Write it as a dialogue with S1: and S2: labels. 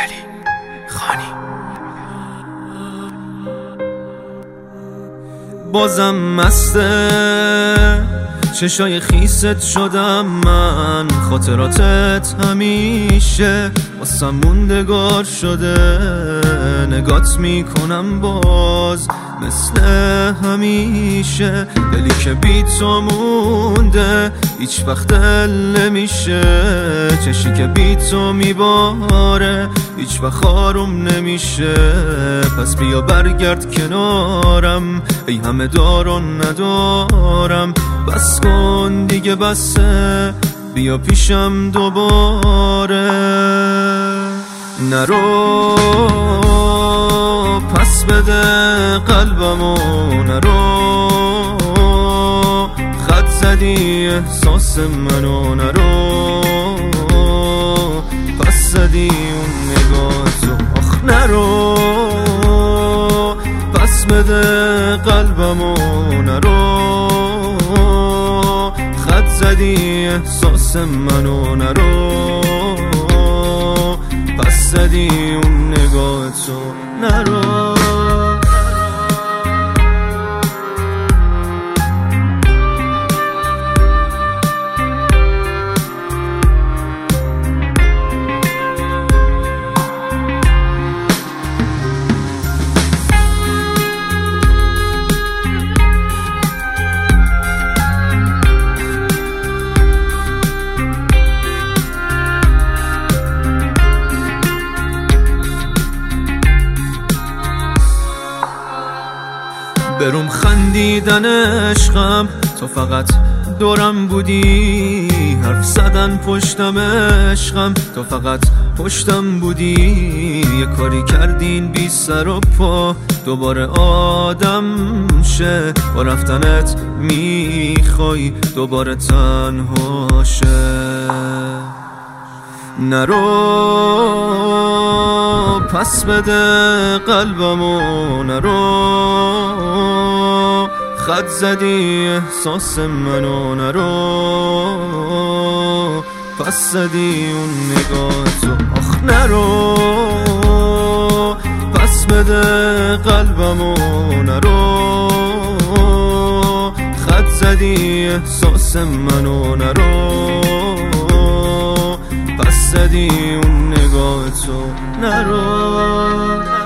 S1: امیرعلی خانی.
S2: بازم مسته چشای خیست شدم من، خاطراتت همیشه واسم موندگار شده. نگات میکنم باز مثل همیشه، دلی که بی تو مونده هیچ وقت دل نمیشه. چشی که بی تو میباره هیچ وقت آروم نمیشه. پس بیا برگرد کنارم، ای همه دارون ندارم. بس کن دیگه بسه، بیا پیشم دوباره. نرو پس بده قلبمو، نرو خط زدی احساس منو. نرو پس زدی اون نگاتو، آخ نرو پس بده قلبمو. نرو خط زدی احساس منو. نرو پس زدی اون نگاتو. نرو بروم خندیدن عشقم، تو فقط دورم بودی. حرف زدن پشتم عشقم، تو فقط پشتم بودی. یه کاری کردین بی سر و پا، دوباره آدم شه. با رفتنت میخوای دوباره تنها شه. نرو پس بده قلبمو. نرو خط زدی احساس منو. نرو پس زدی اون نگاتو، آخ نرو پس بده قلبمو. نرو خط زدی احساس منو. نرو پس زدی اون نگاتو. نرو